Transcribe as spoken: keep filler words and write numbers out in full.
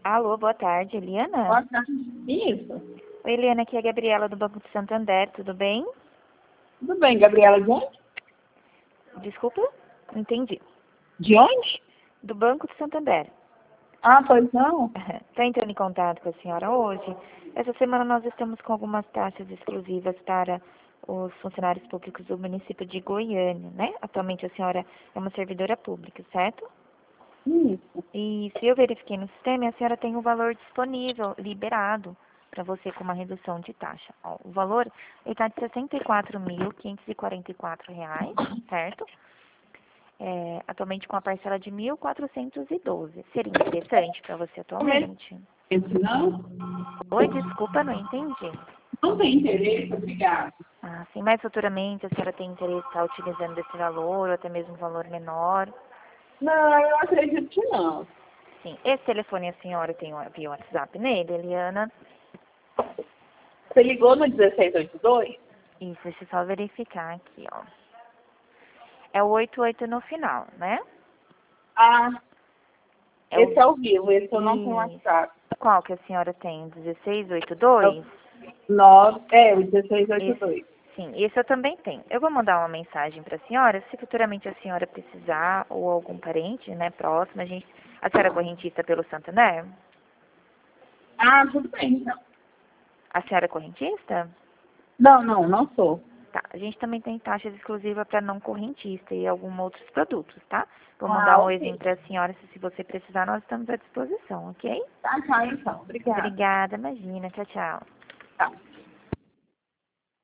Alô, boa tarde, Eliana? Boa tarde. Isso. Oi, Eliana, aqui é a Gabriela do Banco de Santander, tudo bem? Tudo bem, Gabriela, de onde? Desculpa, não entendi. De onde? Do Banco de Santander. Ah, pois não. Está entrando em contato com a senhora hoje? Essa semana nós estamos com algumas taxas exclusivas para os funcionários públicos do município de Goiânia, né? Atualmente a senhora é uma servidora pública, certo? Isso. E se eu verifiquei no sistema, a senhora tem um valor disponível, liberado, para você com uma redução de taxa. Ó, o valor está de sessenta e quatro mil, quinhentos e quarenta e quatro reais, certo? É, atualmente com a parcela de mil quatrocentos e doze. Seria interessante para você atualmente? Esse não? Oi, desculpa, não entendi. Não tem interesse, obrigada. Ah, sim, mas futuramente a senhora tem interesse em estar utilizando esse valor, ou até mesmo um valor menor? Não, eu acredito que não. Sim, esse telefone a senhora tem o via WhatsApp nele, Eliana? Você ligou no dezesseis oitenta e dois? Isso, deixa eu só verificar aqui, ó. É o oitenta e oito no final, né? Ah, É o... esse é o vivo, esse eu não tenho Isso. WhatsApp. Qual que a senhora tem? dezesseis oitenta e É o dois? nove, é, o dezesseis oitenta e Esse, dois. sim, esse eu também tenho. Eu vou mandar uma mensagem para a senhora, se futuramente a senhora precisar, ou algum parente, né, próximo, a gente... A senhora é correntista pelo Santander? Ah, tudo bem, então. A senhora é correntista? Não, não, não sou. Tá, a gente também tem taxas exclusivas para não correntista e alguns outros produtos, tá? Vou mandar Ah, um ok. oizinho para a senhora, se, se você precisar, nós estamos à disposição, ok? Tá, tá, então. Obrigada. Obrigada, imagina. Tchau, tchau. Tá.